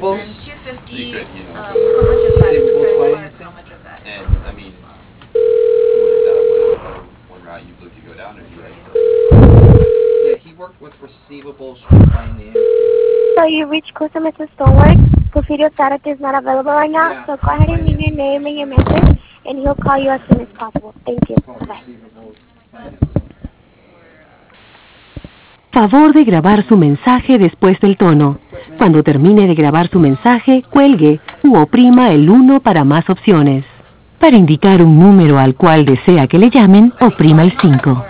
receivables? 250, You could, how much of that is Receivables credit card, financing? how much of that And, is? I mean, is that one route you'd look to go down, or do you like Yeah, he worked with receivables finance. So you reached customer Stoneworks. Porfirio Zárate is not available right now, Yeah, so go ahead and leave your name and your message, and he'll call you as soon as possible. Thank you. Called Bye-bye. receivables finance. Favor de grabar su mensaje después del tono. Cuando termine de grabar su mensaje, cuelgue u oprima el 1 para más opciones. Para indicar un número al cual desea que le llamen, oprima el 5.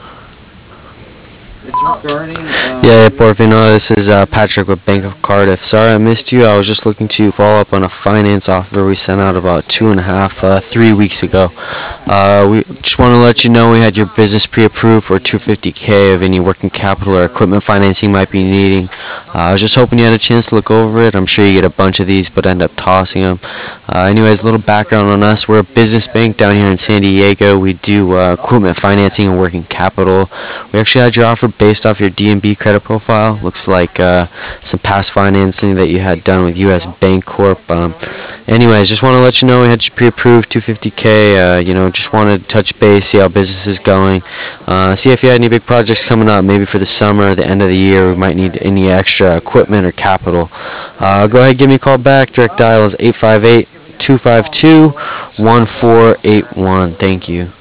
It's regarding, Yeah, Porfino, this is Patrick with Bank of Cardiff. Sorry I missed you. I was just looking to follow up on a finance offer we sent out about 3 weeks ago. We just want to let you know we had your business pre-approved for $250K of any working capital or equipment financing you might be needing. I was just hoping you had a chance to look over it. I'm sure you get a bunch of these, but end up tossing them. Anyways, a little background on us. We're a business bank down here in San Diego. We do equipment financing and working capital. We actually had your offer based off your DNB credit profile. Looks like some past financing that you had done with U.S. Bancorp. Anyways, just want to let you know we had you pre-approved $250K. Just wanted to touch base, see how business is going, see if you had any big projects coming up, maybe for the summer, the end of the year. We might need any extra equipment or capital. Go ahead, give me a call back. Direct dial is 858-252-1481. Thank you.